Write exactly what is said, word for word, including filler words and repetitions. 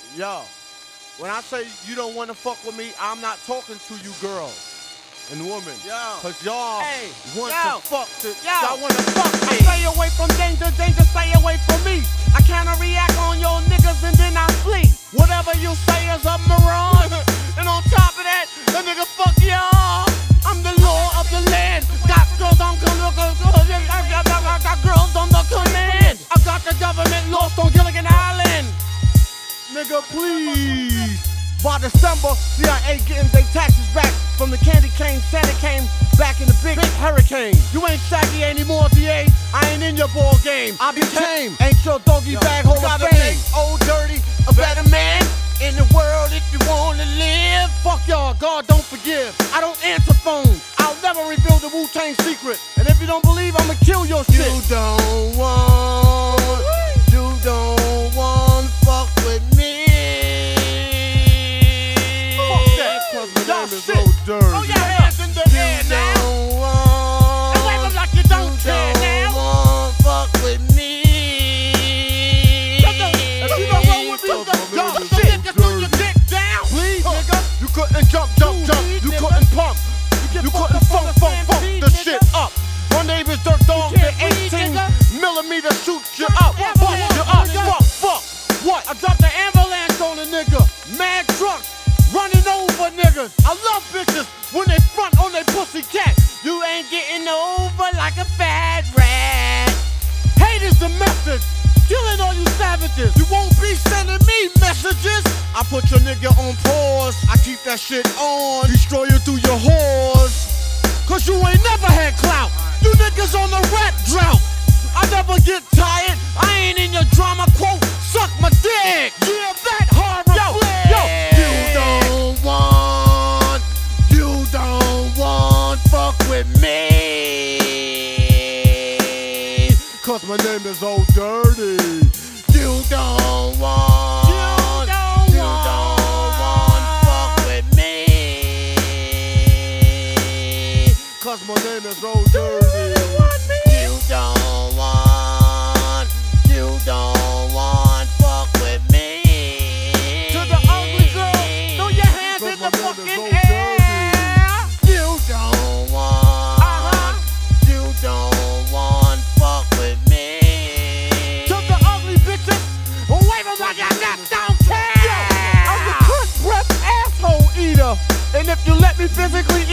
Yo, when I say you don't want to fuck with me, I'm not talking to you girls and women. Yo. Cause y'all Hey, want yo. to fuck to, Yo. y'all want to fuck me. Stay away from danger, danger, stay away from me. I kinda react on your niggas and then I flee. Whatever you say is a mirage. And on top of that, the nigga fuck y'all. I'm the law of the land. Got girls on I got girls on the command. I got the government lost on Gilligan Island. Nigga, please. By December, C I A getting their taxes back from the candy cane. Santa came back in the big, big hurricane. You ain't saggy anymore, D A. I ain't in your ball game. I became. Ain't your doggy bag hole of fame. Make old dirty a better man in the world if you wanna live. Fuck y'all, God don't forgive. I don't answer phones. I'll never reveal the Wu-Tang secret. And if you don't believe, I'ma kill your shit. You don't want, you don't want fuck with me. Y'all shit. So dirty. Oh, your hands in the You air now. don't want, And wave them like you don't you care don't now. want fuck with me. If you don't roll with me, So y'all dirty. shit, just put your dick down. Please, nigga. You couldn't jump, jump, jump. You couldn't pump. You couldn't funk, funk, funk the shit up. My name is Dirt Dog. The eighteen millimeter shoot you up. Fuck you up. Fuck, fuck. What? I dropped the ambulance on a nigga. Mad trucks running over niggas. I love bitches when they front on their pussy cat. You ain't getting over like a fat rat. Hate is the message. Killing all you savages. You won't be sending me messages. I put your nigga on pause. I keep that shit on. Destroy you through your whores. Cause you ain't never had clout. You niggas on the rap drought. I never get tired. I ain't in your drama, quote, suck my dick. Yeah, that horror yo, flag. Yo, you don't want, you don't want fuck with me. Cause my name is Old Dirty. You don't want, You don't you want. don't want fuck with me. Cause my name is Old Dirty. You don't want, you don't want fuck with me. To the ugly girl, throw your hands Cause in my the name is fucking Old air. You don't want, Uh-huh. you don't want fuck with me. To the ugly bitches, wave them like you just don't care. I'm the cunt breath asshole eater. And if you let me physically